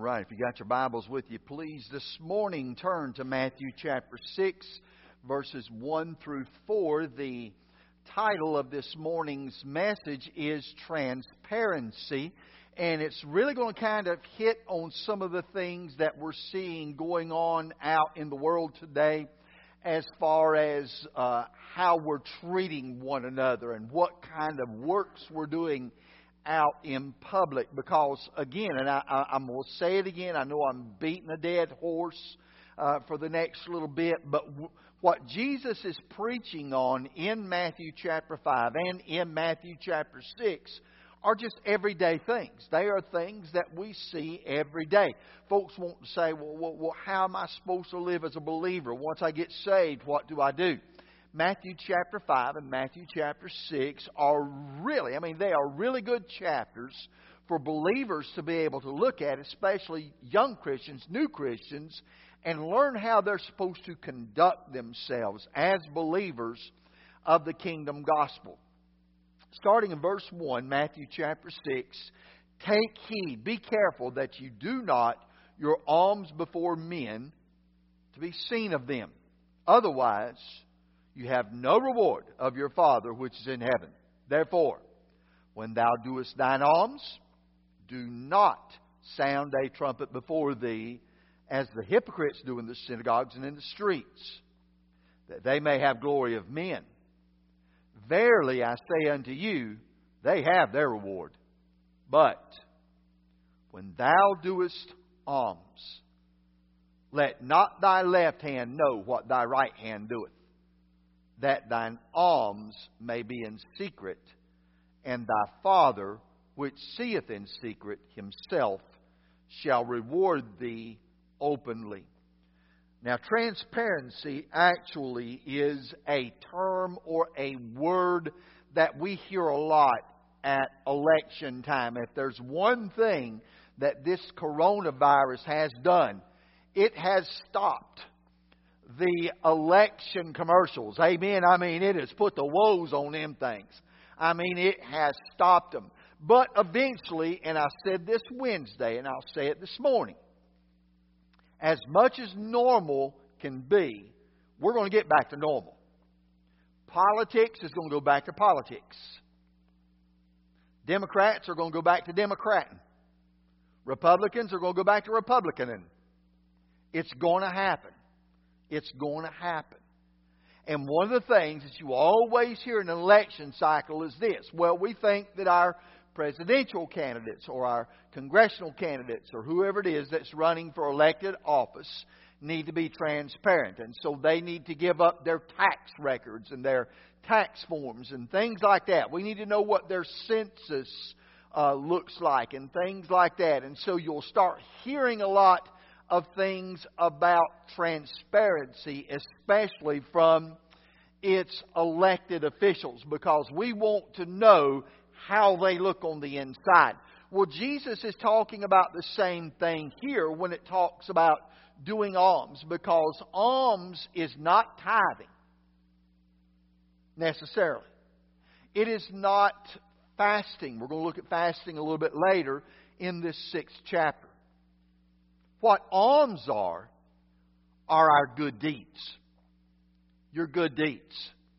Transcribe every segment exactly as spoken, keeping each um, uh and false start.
right, if you got your Bibles with you, please this morning turn to Matthew chapter six, verses one through four. The title of this morning's message is Transparency, and it's really going to kind of hit on some of the things that we're seeing going on out in the world today as far as uh, how we're treating one another and what kind of works we're doing out in public. Because again, and I, I, I'm going to say it again, I know I'm beating a dead horse uh, for the next little bit, but w- what Jesus is preaching on in Matthew chapter five and in Matthew chapter six are just everyday things. They are things that we see every day. Folks want to say, well, well, well, how am I supposed to live as a believer? Once I get saved, what do I do? Matthew chapter five and Matthew chapter six are really, I mean, they are really good chapters for believers to be able to look at, especially young Christians, new Christians, and learn how they're supposed to conduct themselves as believers of the kingdom gospel. Starting in verse one, Matthew chapter six, take heed, be careful that you do not your alms before men to be seen of them. Otherwise, you have no reward of your Father which is in heaven. Therefore, when thou doest thine alms, do not sound a trumpet before thee, as the hypocrites do in the synagogues and in the streets, that they may have glory of men. Verily I say unto you, they have their reward. But when thou doest alms, let not thy left hand know what thy right hand doeth, that thine alms may be in secret, and thy Father which seeth in secret himself shall reward thee openly. Now, transparency actually is a term or a word that we hear a lot at election time. If there's one thing that this coronavirus has done, it has stopped the election commercials. Amen. I mean, it has put the woes on them things. I mean, it has stopped them. But eventually, and I said this Wednesday, and I'll say it this morning, as much as normal can be, we're going to get back to normal. Politics is going to go back to politics. Democrats are going to go back to Democrating. Republicans are going to go back to Republicaning. It's going to happen. It's going to happen. And one of the things that you always hear in an election cycle is this. Well, we think that our presidential candidates or our congressional candidates or whoever it is that's running for elected office need to be transparent. And so they need to give up their tax records and their tax forms and things like that. We need to know what their census uh, looks like and things like that. And so you'll start hearing a lot of things about transparency, especially from its elected officials, because we want to know how they look on the inside. Well, Jesus is talking about the same thing here when it talks about doing alms, because alms is not tithing necessarily. It is not fasting. We're going to look at fasting a little bit later in this sixth chapter. What alms are, are our good deeds. Your good deeds.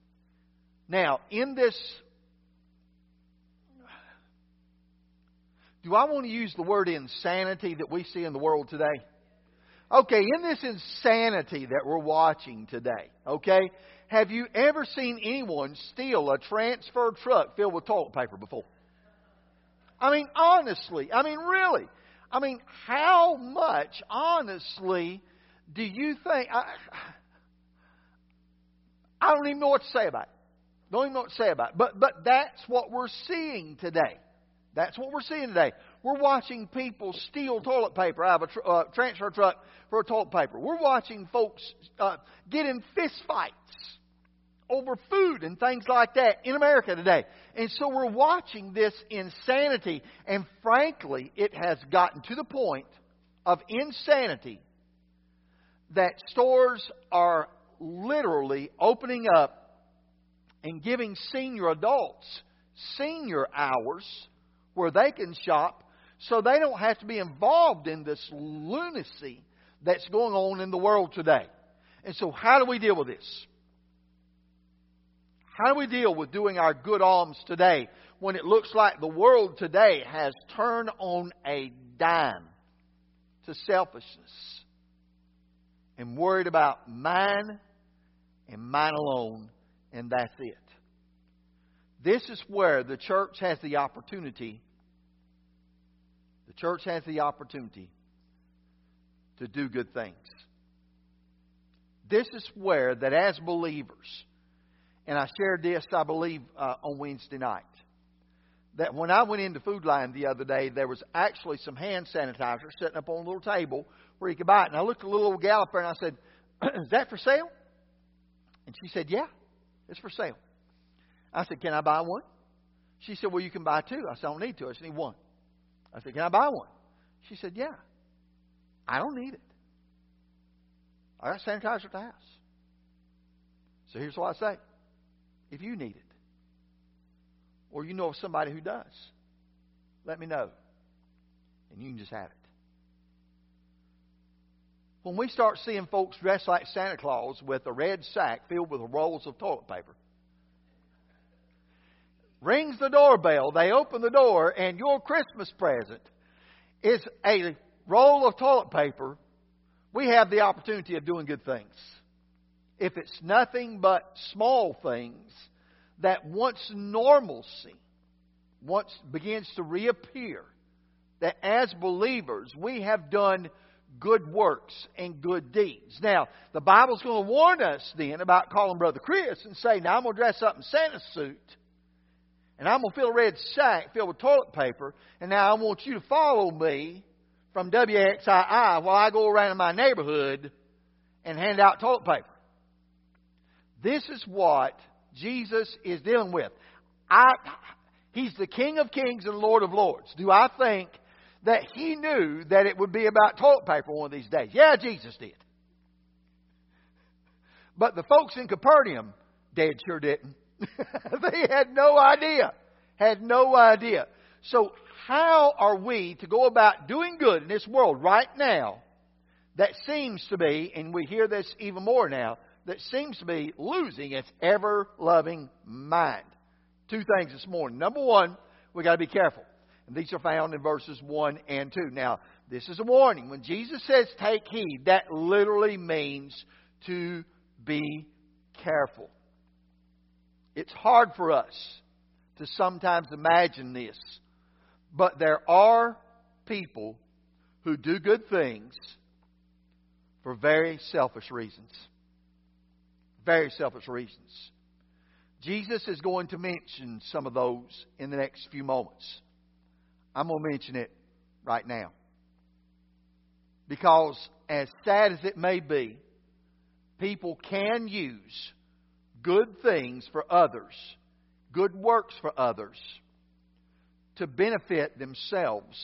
Now, in this, do I want to use the word insanity that we see in the world today? Okay, in this insanity that we're watching today, okay, have you ever seen anyone steal a transfer truck filled with toilet paper before? I mean, honestly, I mean, really. I mean, how much, honestly, do you think... I, I don't even know what to say about it. Don't even know what to say about it. But, but that's what we're seeing today. That's what we're seeing today. We're watching people steal toilet paper out of a tr- uh, transfer truck for toilet paper. We're watching folks uh, get in fist fights over food and things like that in America today. And so we're watching this insanity. And frankly, it has gotten to the point of insanity that stores are literally opening up and giving senior adults senior hours where they can shop so they don't have to be involved in this lunacy that's going on in the world today. And so how do we deal with this? How do we deal with doing our good alms today when it looks like the world today has turned on a dime to selfishness and worried about mine and mine alone, and that's it? This is where the church has the opportunity. The church has the opportunity to do good things. This is where that as believers, and I shared this, I believe, uh, on Wednesday night, that when I went into Food Line the other day, there was actually some hand sanitizer sitting up on a little table where you could buy it. And I looked at the little old gal up there and I said, "Is that for sale?" And she said, "Yeah, it's for sale." I said, "Can I buy one?" She said, "Well, you can buy two." I said, "I don't need two. I just need one." I said, "Can I buy one?" She said, "Yeah." I don't need it. I got sanitizer at the house. So here's what I say. If you need it, or you know of somebody who does, let me know. And you can just have it. When we start seeing folks dressed like Santa Claus with a red sack filled with rolls of toilet paper, rings the doorbell, they open the door, and your Christmas present is a roll of toilet paper, we have the opportunity of doing good things. If it's nothing but small things, that once normalcy once begins to reappear, that as believers we have done good works and good deeds. Now, the Bible's going to warn us then about calling Brother Chris and say, "Now I'm going to dress up in Santa's suit, and I'm going to fill a red sack filled with toilet paper, and now I want you to follow me from W X I I while I go around in my neighborhood and hand out toilet paper." This is what Jesus is dealing with. I, he's the King of Kings and Lord of Lords. Do I think that He knew that it would be about toilet paper one of these days? Yeah, Jesus did. But the folks in Capernaum, dead sure didn't. They had no idea. Had no idea. So how are we to go about doing good in this world right now that seems to be, and we hear this even more now, that seems to be losing its ever-loving mind? Two things this morning. Number one, we got to be careful. And these are found in verses one and two. Now, this is a warning. When Jesus says take heed, that literally means to be careful. It's hard for us to sometimes imagine this. But there are people who do good things for very selfish reasons. Very selfish reasons. Jesus is going to mention some of those in the next few moments. I'm going to mention it right now. Because as sad as it may be, people can use good things for others, good works for others, to benefit themselves.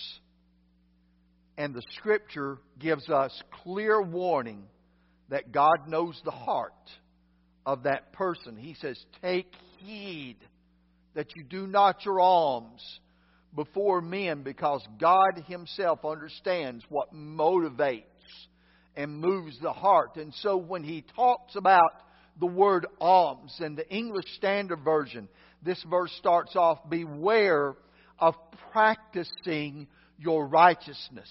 And the Scripture gives us clear warning that God knows the heart of that person. He says, take heed that you do not your alms before men, because God Himself understands what motivates and moves the heart. And so when He talks about the word alms in the English Standard Version, this verse starts off, beware of practicing your righteousness.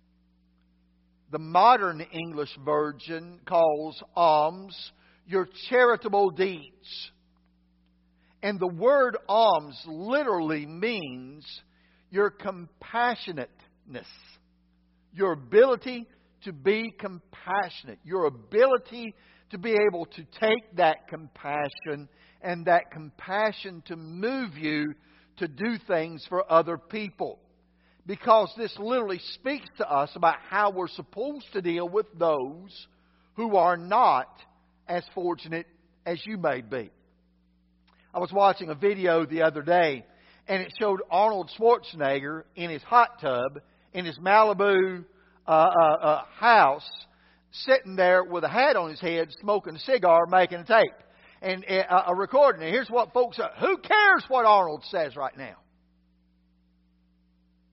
The modern English version calls alms your charitable deeds. And the word alms literally means your compassionateness, your ability to be compassionate, your ability to be able to take that compassion and that compassion to move you to do things for other people. Because this literally speaks to us about how we're supposed to deal with those who are not as fortunate as you may be. I was watching a video the other day, and it showed Arnold Schwarzenegger in his hot tub in his Malibu uh, uh, uh, house, sitting there with a hat on his head, smoking a cigar, making a tape and uh, a recording. And here's what folks say: who cares what Arnold says right now?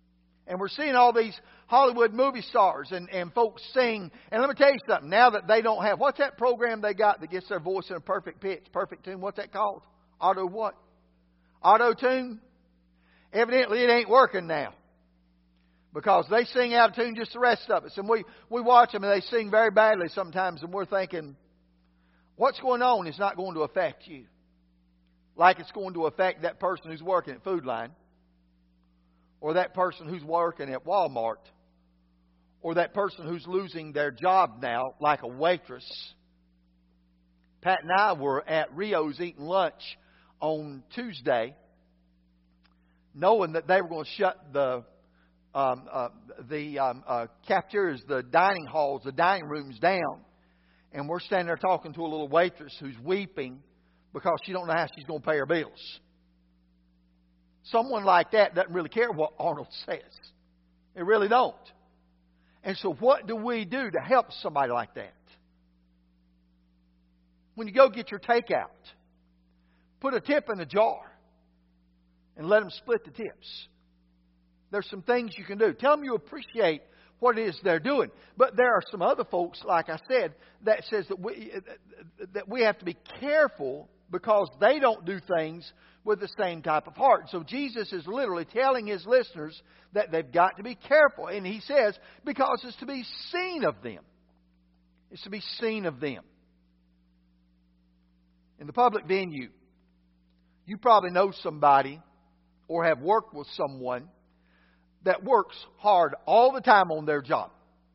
And we're seeing all these Hollywood movie stars and, and folks sing. And let me tell you something. Now that they don't have, what's that program they got that gets their voice in a perfect pitch, perfect tune? What's that called? Auto what? Auto tune? Evidently it ain't working now. Because they sing out of tune just the rest of us. And we, we watch them and they sing very badly sometimes. And we're thinking, what's going on is not going to affect you. Like it's going to affect that person who's working at Food Line. Or that person who's working at Walmart. Or that person who's losing their job now, like a waitress. Pat and I were at Rio's eating lunch on Tuesday, knowing that they were going to shut the um, uh, the um, uh, cafeterias, the dining halls, the dining rooms down. And we're standing there talking to a little waitress who's weeping because she don't know how she's going to pay her bills. Someone like that doesn't really care what Arnold says. They really don't. And so what do we do to help somebody like that? When you go get your takeout, put a tip in a jar and let them split the tips. There's some things you can do. Tell them you appreciate what it is they're doing. But there are some other folks, like I said, that says that we, that we have to be careful because they don't do things with the same type of heart. So Jesus is literally telling His listeners that they've got to be careful. And He says, because it's to be seen of them. It's to be seen of them. In the public venue, you probably know somebody or have worked with someone that works hard all the time on their job.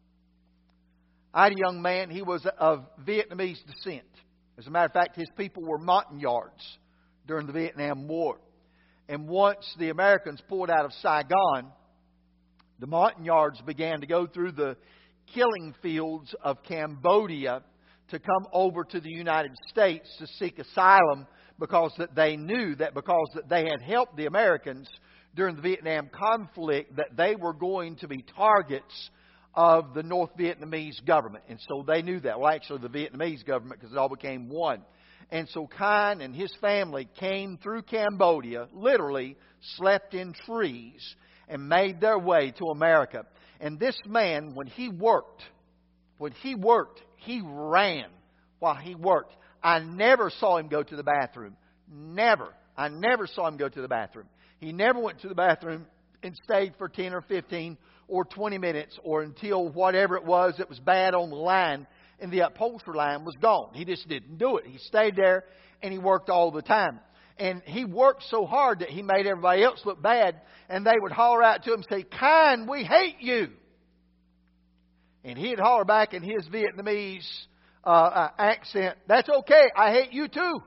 I had a young man, he was of Vietnamese descent. As a matter of fact, his people were Montagnards during the Vietnam War. And once the Americans pulled out of Saigon, the Montagnards began to go through the killing fields of Cambodia to come over to the United States to seek asylum because that they knew that because that they had helped the Americans during the Vietnam conflict that they were going to be targets of the North Vietnamese government. And so they knew that. Well, actually the Vietnamese government, because it all became one. And so Kine and his family came through Cambodia, literally slept in trees, and made their way to America. And this man, when he worked, when he worked, he ran while he worked. I never saw him go to the bathroom. Never. I never saw him go to the bathroom. He never went to the bathroom and stayed for ten or fifteen or twenty minutes or until whatever it was that was bad on the line and the upholstery line was gone. He just didn't do it. He stayed there and he worked all the time. And he worked so hard that he made everybody else look bad. And they would holler out to him and say, "Kine, we hate you." And he'd holler back in his Vietnamese uh, uh, accent, "That's okay, I hate you too."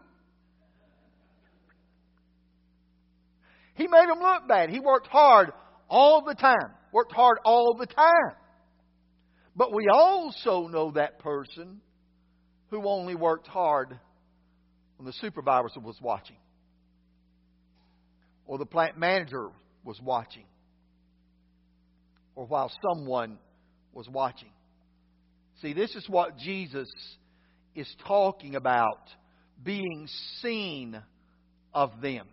He made them look bad. He worked hard all the time. Worked hard all the time. But we also know that person who only worked hard when the supervisor was watching. Or the plant manager was watching. Or while someone was watching. See, this is what Jesus is talking about. Being seen of them.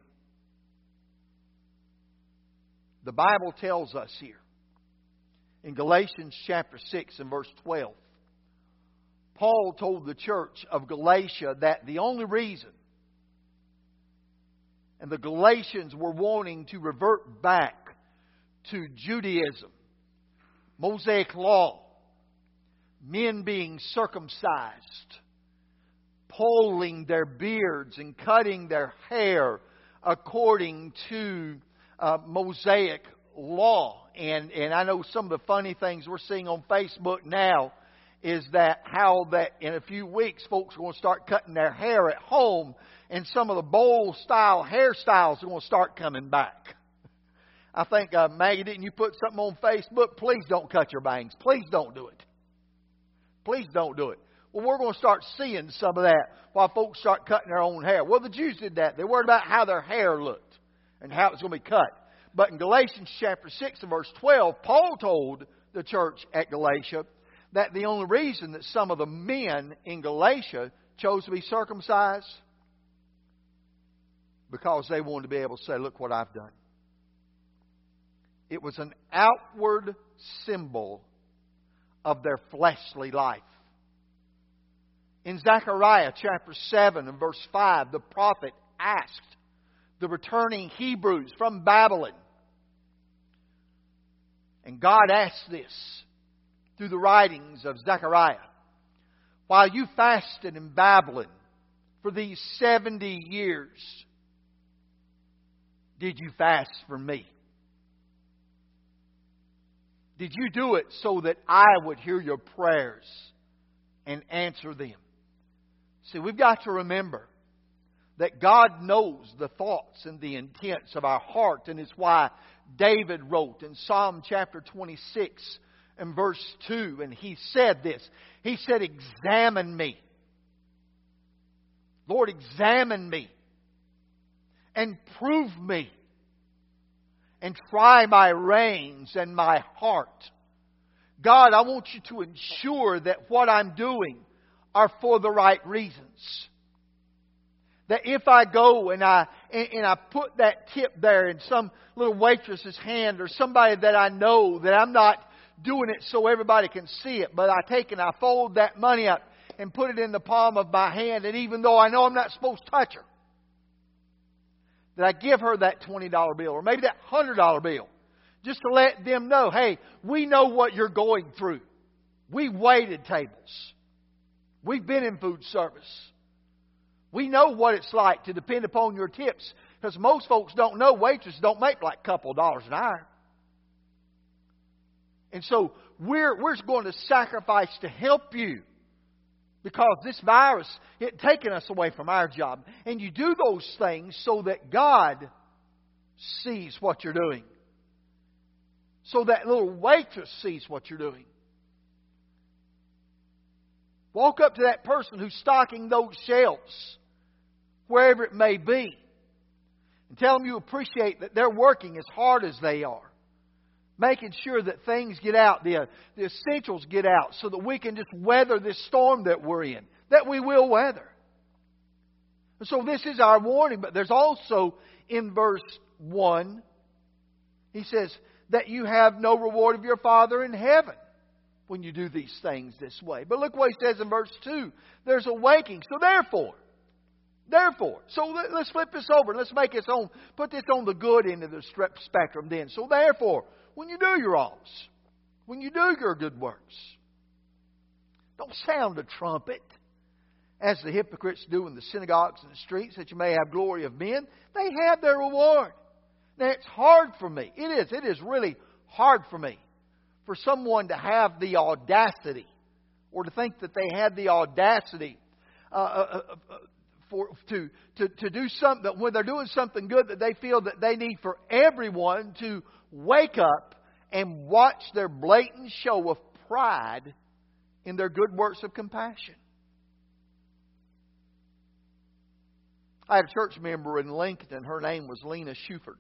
The Bible tells us here in Galatians chapter six and verse twelve, Paul told the church of Galatia that the only reason, and the Galatians were wanting to revert back to Judaism, Mosaic law, men being circumcised, pulling their beards and cutting their hair according to Uh, Mosaic law. And, and I know some of the funny things we're seeing on Facebook now is that how that in a few weeks folks are going to start cutting their hair at home and some of the bowl style hairstyles are going to start coming back. I think, uh, Maggie, didn't you put something on Facebook? Please don't cut your bangs. Please don't do it. Please don't do it. Well, we're going to start seeing some of that while folks start cutting their own hair. Well, the Jews did that. They worried about how their hair looked and how it's going to be cut. But in Galatians chapter six and verse twelve, Paul told the church at Galatia that the only reason that some of the men in Galatia chose to be circumcised because they wanted to be able to say, "Look what I've done. It was an outward symbol of their fleshly life. In Zechariah chapter seven and verse five, the prophet asked the returning Hebrews from Babylon. And God asked this through the writings of Zechariah. While you fasted in Babylon for these seventy years, did you fast for me? Did you do it so that I would hear your prayers and answer them? See, we've got to remember that God knows the thoughts and the intents of our heart. And it's why David wrote in Psalm chapter twenty-six and verse two. And he said this. He said, examine me. Lord, examine me. And prove me. And try my reins and my heart. God, I want you to ensure that what I'm doing are for the right reasons. That if I go and I and, and I put that tip there in some little waitress's hand or somebody that I know, that I'm not doing it so everybody can see it, but I take and I fold that money up and put it in the palm of my hand, and even though I know I'm not supposed to touch her, that I give her that twenty dollar bill or maybe that one hundred dollar bill just to let them know, hey, we know what you're going through. We waited tables. We've been in food service. We know what it's like to depend upon your tips, because most folks don't know waitresses don't make like a couple of dollars an hour. And so we're, we're going to sacrifice to help you, because this virus, it taken us away from our job. And you do those things so that God sees what you're doing. So that little waitress sees what you're doing. Walk up to that person who's stocking those shelves, wherever it may be, and tell them you appreciate that they're working as hard as they are, making sure that things get out, the, the essentials get out, so that we can just weather this storm that we're in, that we will weather. And so this is our warning, but there's also in verse one, he says that you have no reward of your Father in heaven when you do these things this way. But look what he says in verse two. There's a waking. So therefore, therefore, so let, let's flip this over. Let's make this on, put this on the good end of the spectrum then. So therefore, when you do your alms, when you do your good works, don't sound a trumpet as the hypocrites do in the synagogues and the streets, that you may have glory of men. They have their reward. Now, it's hard for me. It is. It is really hard for me for someone to have the audacity, or to think that they had the audacity uh, uh, uh, for to, to, to do something, that when they're doing something good, that they feel that they need for everyone to wake up and watch their blatant show of pride in their good works of compassion. I had a church member in Lincoln. Her name was Lena Shuford.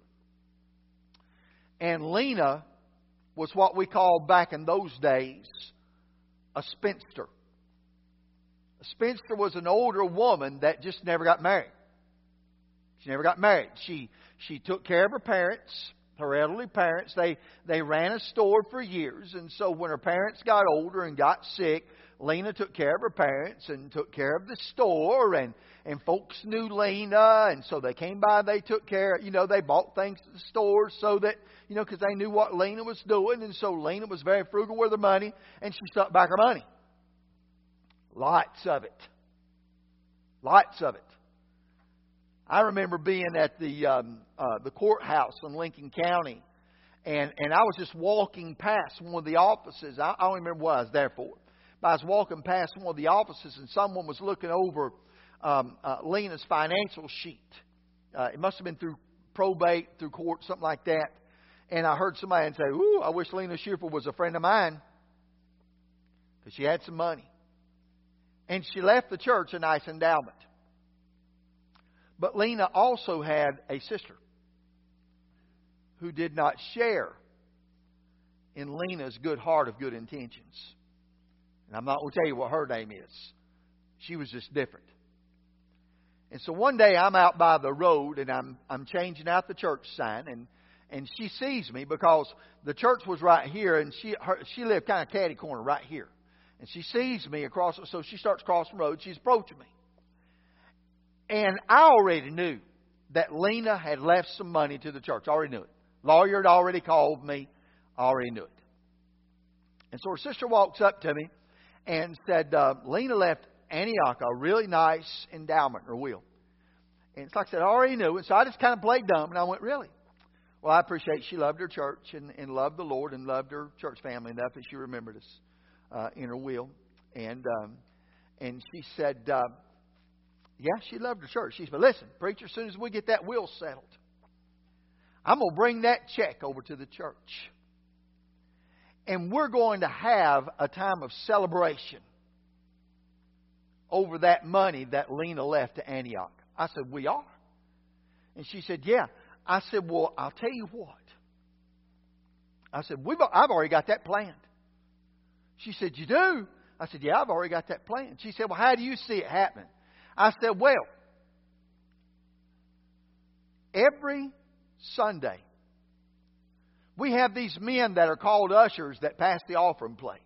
And Lena was what we called back in those days a spinster. A spinster was an older woman that just never got married. She never got married. She she took care of her parents, her elderly parents. They they ran a store for years, and so when her parents got older and got sick, Lena took care of her parents and took care of the store, and, and folks knew Lena, and so they came by, they took care, you know, they bought things at the store so that, you know, because they knew what Lena was doing, and so Lena was very frugal with her money, and she stuck back her money. Lots of it. Lots of it. I remember being at the um, uh, the courthouse in Lincoln County, and, and I was just walking past one of the offices. I, I don't remember what I was there for. But I was walking past one of the offices, and someone was looking over um, uh, Lena's financial sheet. Uh, it must have been through probate, through court, something like that. And I heard somebody say, "Ooh, I wish Lena Shuford was a friend of mine," because she had some money. And she left the church a nice endowment. But Lena also had a sister who did not share in Lena's good heart of good intentions. And I'm not going to tell you what her name is. She was just different. And so one day I'm out by the road, and I'm I'm changing out the church sign, and And she sees me because the church was right here, and she her, she lived kind of catty corner right here. And she sees me across, so she starts crossing the road. She's approaching me. And I already knew that Lena had left some money to the church. I already knew it. Lawyer had already called me. I already knew it. And so her sister walks up to me and said, uh, Lena left Antioch a really nice endowment or will. And it's like I said, I already knew it. So I just kind of played dumb. And I went, really? Well, I appreciate she loved her church and, and loved the Lord and loved her church family enough that she remembered us uh, in her will. And um, and she said, uh, yeah, she loved her church. She said, listen, preacher, as soon as we get that will settled, I'm going to bring that check over to the church. And we're going to have a time of celebration over that money that Lena left to Antioch. I said, we are. And she said, yeah. I said, well, I'll tell you what. I said, We've, I've already got that planned. She said, you do? I said, yeah, I've already got that planned. She said, well, how do you see it happening? I said, well, every Sunday, we have these men that are called ushers that pass the offering plate.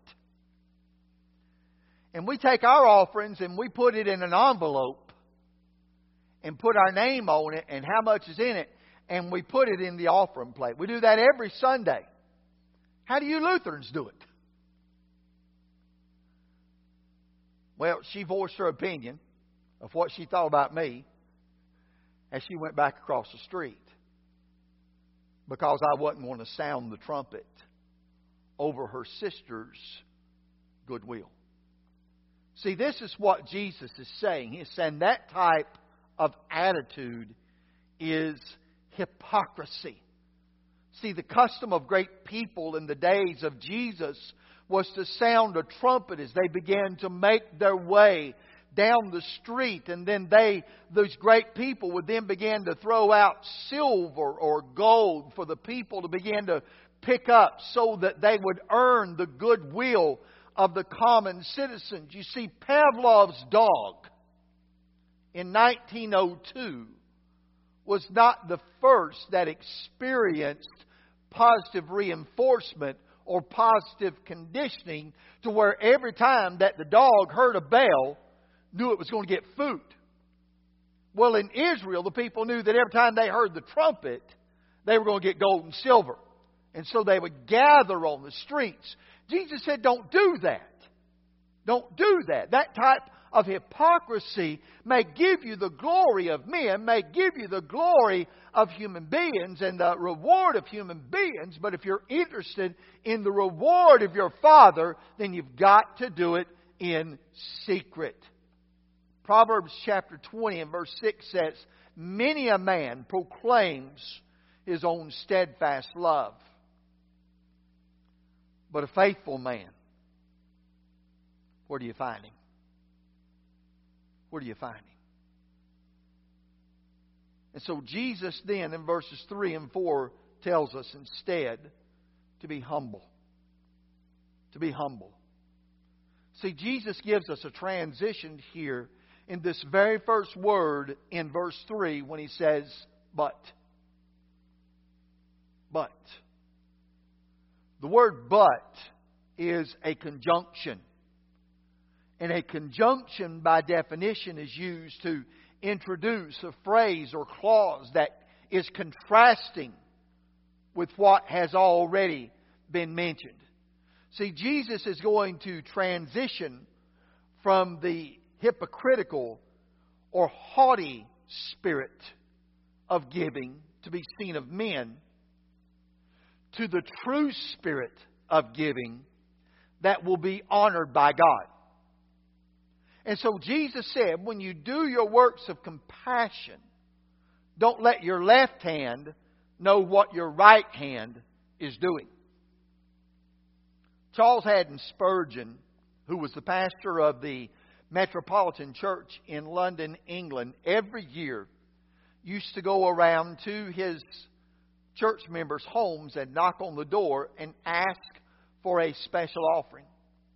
And we take our offerings and we put it in an envelope and put our name on it and how much is in it, and we put it in the offering plate. We do that every Sunday. How do you Lutherans do it? Well, she voiced her opinion of what she thought about me as she went back across the street, because I wasn't going to sound the trumpet over her sister's goodwill. See, this is what Jesus is saying. He's saying that type of attitude is hypocrisy. See, the custom of great people in the days of Jesus was to sound a trumpet as they began to make their way down the street, and then they, those great people would then begin to throw out silver or gold for the people to begin to pick up so that they would earn the goodwill of the common citizens. You see, Pavlov's dog in nineteen oh two was not the first that experienced positive reinforcement or positive conditioning to where every time that the dog heard a bell, knew it was going to get food. Well, in Israel, the people knew that every time they heard the trumpet, they were going to get gold and silver. And so they would gather on the streets. Jesus said, don't do that. Don't do that. That type of hypocrisy may give you the glory of men, may give you the glory of human beings and the reward of human beings. But if you're interested in the reward of your Father, then you've got to do it in secret. Proverbs chapter twenty and verse six says, many a man proclaims his own steadfast love, but a faithful man, where do you find him? Where do you find him? And so Jesus then in verses three and four tells us instead to be humble. To be humble. See, Jesus gives us a transition here in this very first word in verse three when He says, but. But. The word but is a conjunction. And a conjunction, by definition, is used to introduce a phrase or clause that is contrasting with what has already been mentioned. See, Jesus is going to transition from the hypocritical or haughty spirit of giving to be seen of men to the true spirit of giving that will be honored by God. And so Jesus said, when you do your works of compassion, don't let your left hand know what your right hand is doing. Charles Haddon Spurgeon, who was the pastor of the Metropolitan Church in London, England, every year used to go around to his church members' homes and knock on the door and ask for a special offering.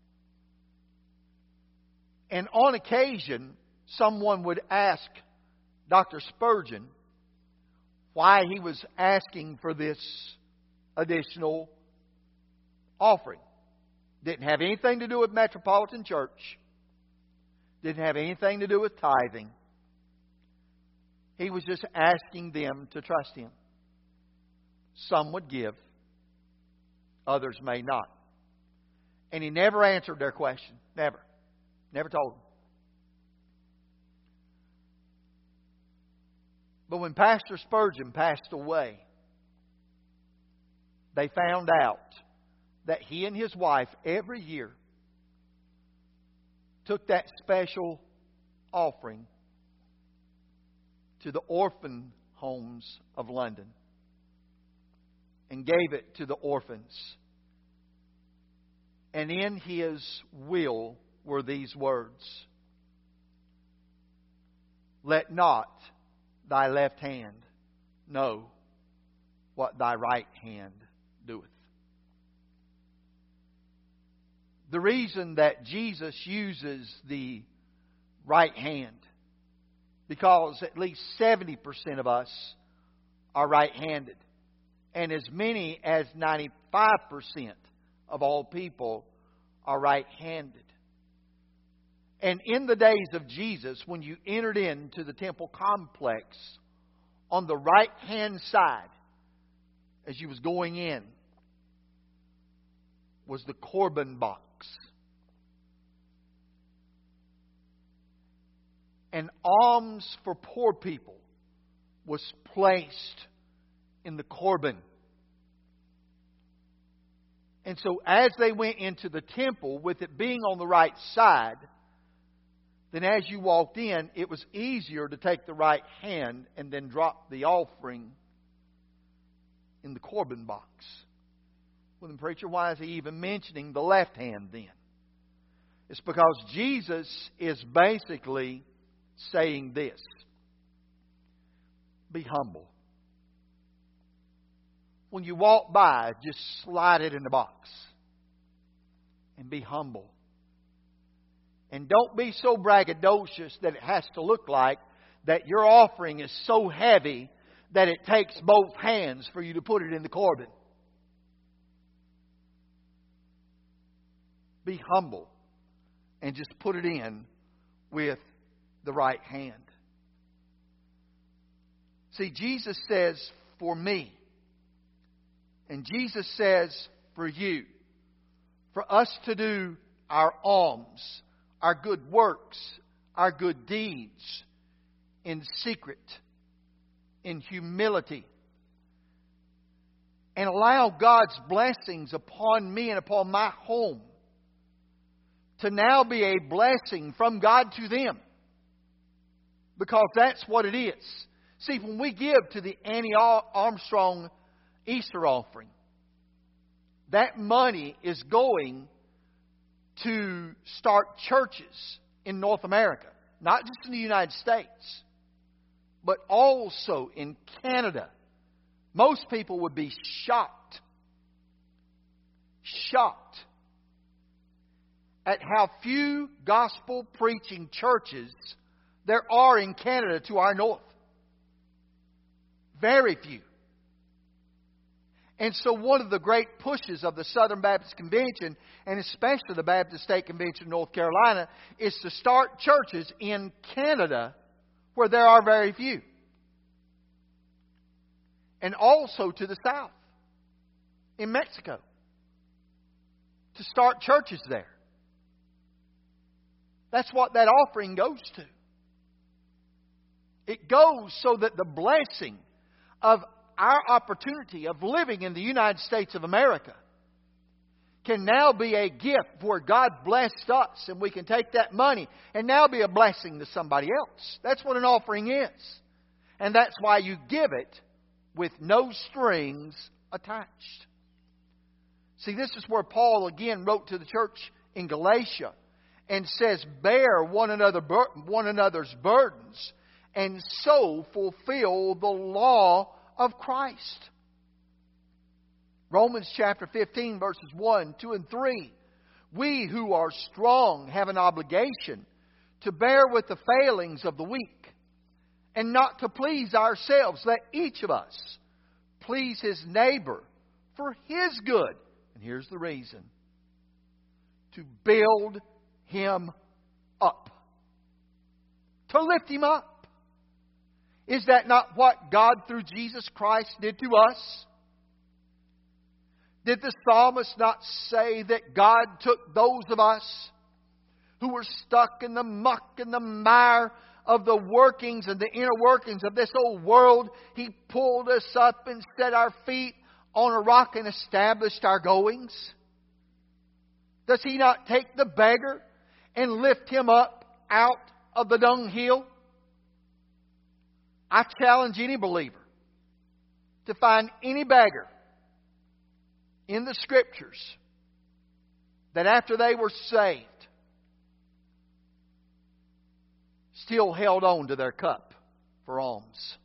And on occasion, someone would ask Doctor Spurgeon, why he was asking for this additional offering. Didn't have anything to do with Metropolitan Church. Didn't have anything to do with tithing. He was just asking them to trust Him. Some would give. Others may not. And He never answered their question. Never. Never told them. But when Pastor Spurgeon passed away, they found out that he and his wife every year took that special offering to the orphan homes of London and gave it to the orphans. And in his will were these words: "Let not thy left hand know what thy right hand doeth." The reason that Jesus uses the right hand, because at least seventy percent of us are right-handed. And as many as ninety-five percent of all people are right-handed. And in the days of Jesus, when you entered into the temple complex, on the right-hand side, as you was going in, was the Corban box. And alms for poor people was placed in the Corban. And so as they went into the temple, with it being on the right side, then as you walked in, it was easier to take the right hand and then drop the offering in the Corban box. Well, then, preacher, why is he even mentioning the left hand then? It's because Jesus is basically saying this: be humble. When you walk by, just slide it in the box and be humble. And don't be so braggadocious that it has to look like that your offering is so heavy that it takes both hands for you to put it in the Corban. Be humble and just put it in with the right hand. See, Jesus says, for me. And Jesus says, for you. For us to do our alms, our good works, our good deeds in secret, in humility, and allow God's blessings upon me and upon my home to now be a blessing from God to them. Because that's what it is. See, when we give to the Annie Armstrong Easter offering, that money is going to start churches in North America. Not just in the United States, but also in Canada. Most people would be shocked, shocked at how few gospel preaching churches there are in Canada to our north. Very few. And so one of the great pushes of the Southern Baptist Convention, and especially the Baptist State Convention of North Carolina, is to start churches in Canada where there are very few. And also to the south, in Mexico, to start churches there. That's what that offering goes to. It goes so that the blessing of our opportunity of living in the United States of America can now be a gift where God blessed us, and we can take that money and now be a blessing to somebody else. That's what an offering is. And that's why you give it with no strings attached. See, this is where Paul again wrote to the church in Galatia and says, bear one another one another's burdens and so fulfill the law of Christ. Romans chapter fifteen, verses one, two, and three. We who are strong have an obligation to bear with the failings of the weak and not to please ourselves. Let each of us please his neighbor for his good. And here's the reason. To build him up. To lift him up. Is that not what God through Jesus Christ did to us? Did the psalmist not say that God took those of us who were stuck in the muck and the mire of the workings and the inner workings of this old world? He pulled us up and set our feet on a rock and established our goings. Does He not take the beggar and lift him up out of the dunghill? I challenge any believer to find any beggar in the Scriptures that after they were saved still held on to their cup for alms.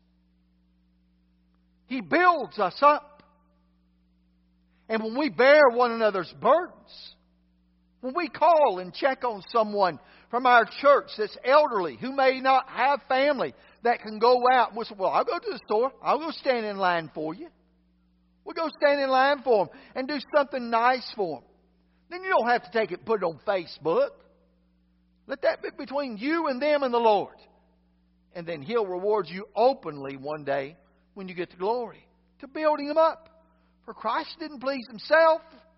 He builds us up. And when we bear one another's burdens, when we call and check on someone from our church that's elderly, who may not have family that can go out, and we'll say, well, I'll go to the store. I'll go stand in line for you. We'll go stand in line for them and do something nice for them. Then you don't have to take it and put it on Facebook. Let that be between you and them and the Lord. And then He'll reward you openly one day when you get to glory. To building them up. For Christ didn't please Himself.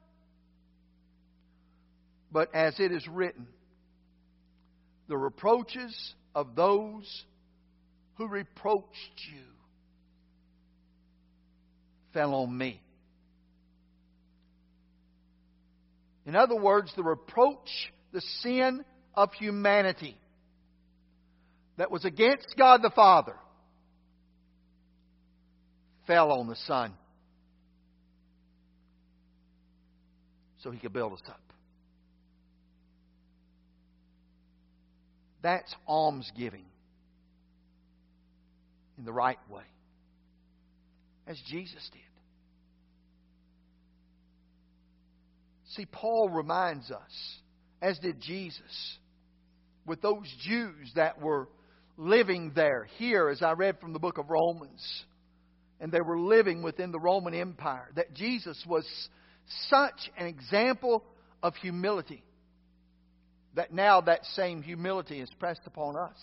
But as it is written, the reproaches of those who reproached you fell on me. In other words, the reproach, the sin of humanity that was against God the Father fell on the Son so He could build us up. That's almsgiving in the right way, as Jesus did. See, Paul reminds us, as did Jesus, with those Jews that were living there. Here, as I read from the book of Romans, and they were living within the Roman Empire, that Jesus was such an example of humility that now that same humility is pressed upon us.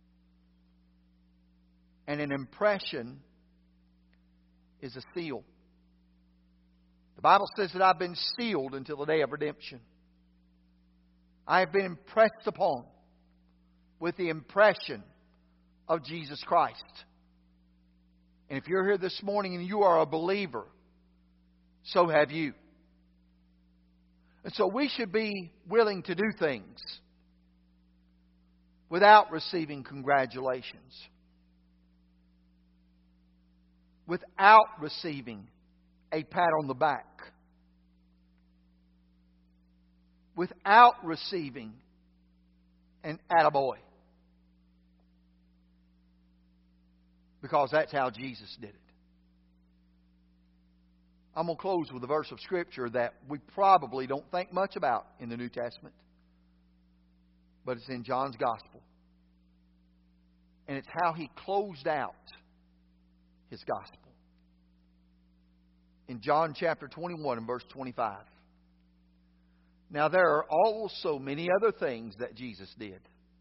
And an impression is a seal. The Bible says that I've been sealed until the day of redemption. I have been impressed upon with the impression of Jesus Christ. And if you're here this morning and you are a believer, so have you. And so we should be willing to do things without receiving congratulations, without receiving a pat on the back, without receiving an attaboy. Because that's how Jesus did it. I'm going to close with a verse of Scripture that we probably don't think much about in the New Testament. But it's in John's Gospel. And it's how he closed out his Gospel. In John chapter twenty-one and verse twenty-five. Now there are also many other things that Jesus did.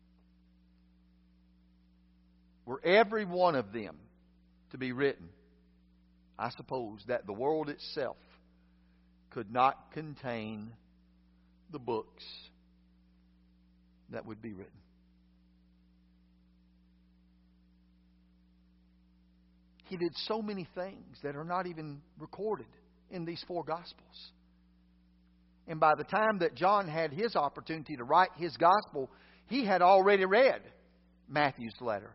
Were every one of them to be written, I suppose that the world itself could not contain the books that would be written. He did so many things that are not even recorded in these four Gospels. And by the time that John had his opportunity to write his Gospel, he had already read Matthew's letter,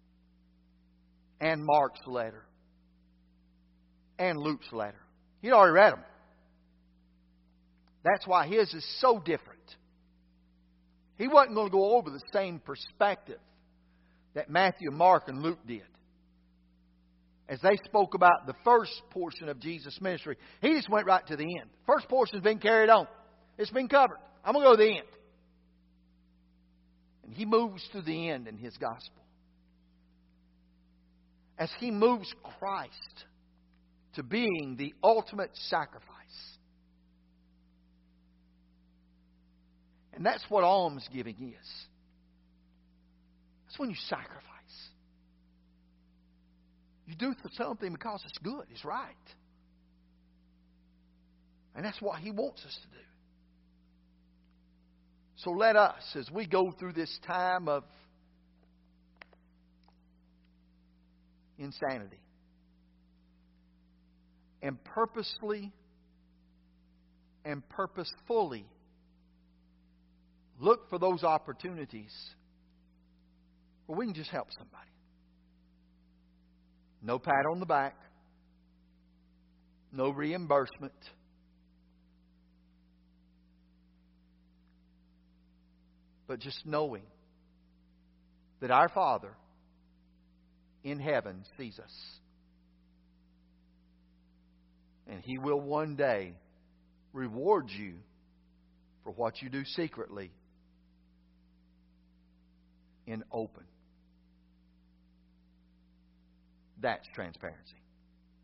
and Mark's letter, and Luke's letter. He'd already read them. That's why his is so different. He wasn't going to go over the same perspective that Matthew, Mark, and Luke did. As they spoke about the first portion of Jesus' ministry, he just went right to the end. First portion's been carried on. It's been covered. I'm going to go to the end. And he moves to the end in his gospel. as He moves Christ to being the ultimate sacrifice. And that's what almsgiving is. That's when you sacrifice. You do something because it's good, it's right. And that's what He wants us to do. So let us, as we go through this time of insanity, and purposely and purposefully look for those opportunities where we can just help somebody. No pat on the back. No reimbursement. But just knowing that our Father in heaven sees us. And He will one day reward you for what you do secretly in open. That's transparency.